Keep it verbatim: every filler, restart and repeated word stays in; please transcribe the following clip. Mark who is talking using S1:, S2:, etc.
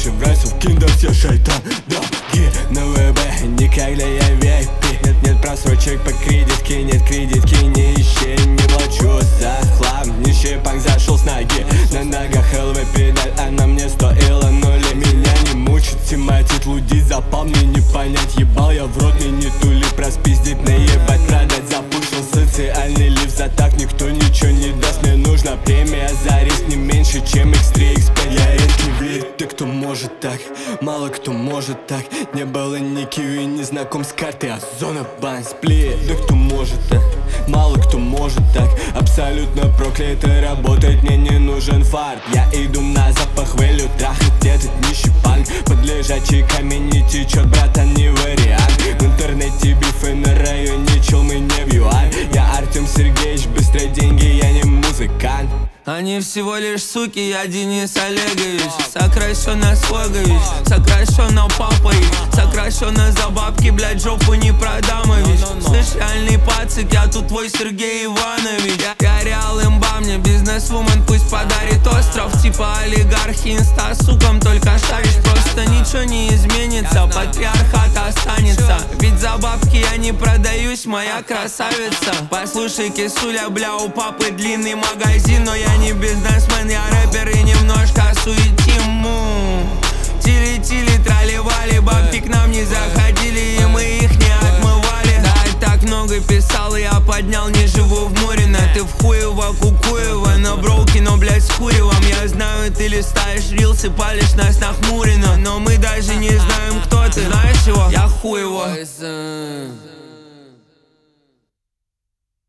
S1: больше врать, в киндер все шайтан. Да, е, на ВБ, никогда я ви ай пи. Нет, нет просрочек по кредитке, нет кредитки, не ищи. Не плачу за хлам, нищий панк зашел с ноги. На ногах эл ви педаль, она мне стоила нули. Меня не мучит, тематит, лудить, запал мне не понять. Ебал я в рот, мне не тули, проспиздить, наебать, продать. Запушил социальный лифт, за так никто ничего не даст. Мне нужна премия за риск не меньше, чем икс три икс пять. Я редкий вид, ты кто может так, мало кто может так. Не было ни киви, не знаком с картой, а зона бан сплит. Да кто может так, мало кто может так. Абсолютно проклятый, работать мне не нужен фарт. Я иду на запах вэлю, трахать этот нищий панк. Под лежачий камень не течет, братан, не вариант. В интернете бифы на районе, чел, мы не в юань. Я Артем Сергеевич, быстрые деньги, я не музыкант.
S2: Они всего лишь суки, я Денис Олегович. Сокращенно Свогович, сокращенно Папой. Сокращенно за бабки, блядь, жопу не продамович. Слышь, реальный пацик, я тут твой Сергей Иванович. Я реал имба, мне бизнесвумен пусть подарит остров. Типа олигархи, инста сукам только шаришь. Просто ничего не изменится, патриархат останется. Ведь за бабки я не продаюсь, моя красавица. Послушай, кисуля, бля, у папы длинный магазин. Но я не бизнесмен, я рэпер и немножко суетим. Тили-тили, трали-вали, бабки к нам не заходили, и мы их не отмывали. Да, так много писал, я поднял, не живу в Мурино. Ты в Хуево, Кукуево, на броуки, но, блядь, с Хуевом. Я знаю, ты листаешь рилсы, палишь нас нахмуренно. Но мы даже не знаем, кто ты. Знаешь его? Я Хуево.